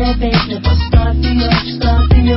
Летняя песня, поставь ее.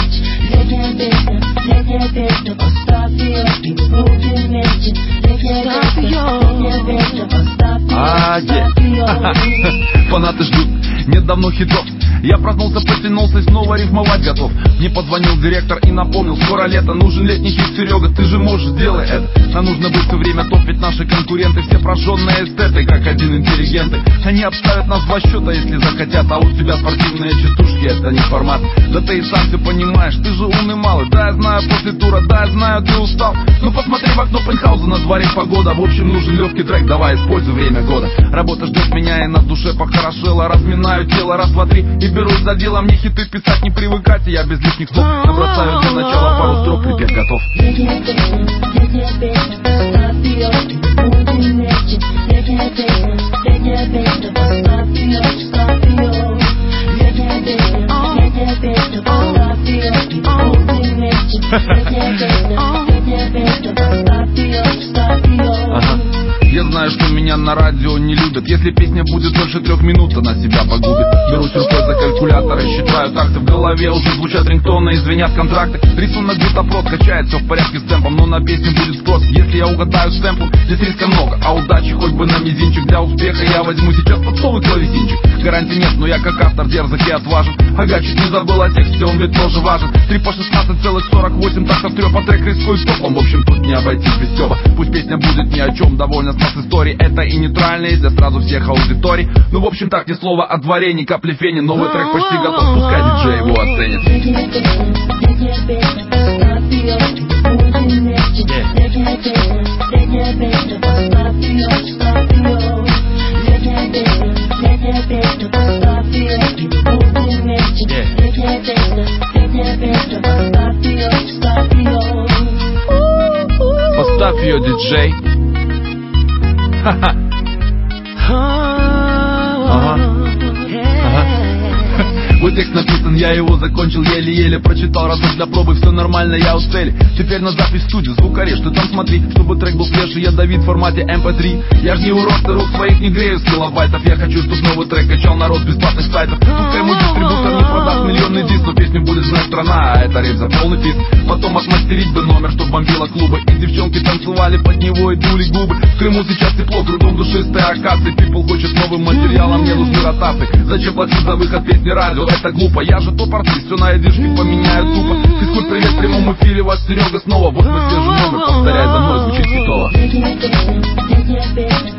Летняя песня, поставь ее. И мы будем вместе. Летняя песня, поставь ее. Фанаты ждут, нет давно хитов. Я проснулся, потянулся и снова рифмовать готов. Мне позвонил директор и напомнил: скоро лето, нужен летний хит, Серега, ты же можешь, сделай это. Нам нужно быть все время топ, ведь наши конкуренты все прожженные эстеты, как один интеллигенты. Они обставят нас в два счета, если захотят, а у тебя спортивные частушки, это не формат. Да ты и сам все понимаешь, ты же умный малый. Да, я знаю, после тура, да, я знаю, ты устал. Ну посмотри в окно пентхауза, на дворе погода. В общем, нужен легкий трек, давай используй время года. Работа ждет меня и на душе похорошела. Разминаю тело, раз, два, три и берусь за дело. Мне хиты писать не привыкать, и я без лишних слов набросаю для начала пару строк, припев готов. Летняя песня, поставь ее. Мы будем вместе. Летняя песня, поставь ее. Летняя песня, поставь ее. И мы будем вместе. Летняя песня, поставь ее. Я знаю, что меня на радио не любят. Если песня будет дольше 3 минут, она себя погубит. Берусь рукой за калькулятор и считаю такты. В голове уже звучат рингтоны и звенят контракты. Рисунок где-то прост, качает все в порядке с темпом. Но на песню будет спрос, если я угадаю с темпом. Здесь риска много, а удачи хоть бы на мизинчик. Для успеха я возьму сейчас попсовый клавесинчик. Гарантий нет, но я как автор дерзок и отважен. Ага, чуть не забыл о тексте, он ведь тоже важен. 3 по 16,48 тактов трёп, а трек рискует топом. В общем, тут не обойтись без стёба. Пусть песня будет ни о чем, довольно с нас истории. Это и нейтральные для сразу всех аудиторий. Ну, в общем, так, ни слова о дворе, ни капли фени. Новый трек почти готов, пускай диджей его оценит. Поставь ее, диджей. Ха-ха. Вот текст написан, я его закончил еле-еле. Прочитал разок для пробы, все нормально, я у цели. Теперь на запись в студию, звукарей, что там смотри. Чтобы трек был свежий, я Давид в формате MP3. Я ж не урод, ты рук своих не грею с килобайтов. Я хочу, чтоб новый трек качал народ с бесплатных сайтов. Пускай мой дистрибутор не продаст миллионный диск, но песню будет знать страна, а это рейд за полный фист. Потом отмастерить бы номер, чтоб бомбило клубы. И девчонки танцевали под него и дули губы. В Крыму сейчас тепло, кругом душистые акации. People хочет новым материалом, мне нужны ротации. Зачем платить за выход песни радио? Это глупо, я же топ-артист, все на эдишке поменяю тупо. Физкульт, привет, в прямом эфире, вас Серега снова. Вот мы свежий номер, повторяй за мной, звучит хитово.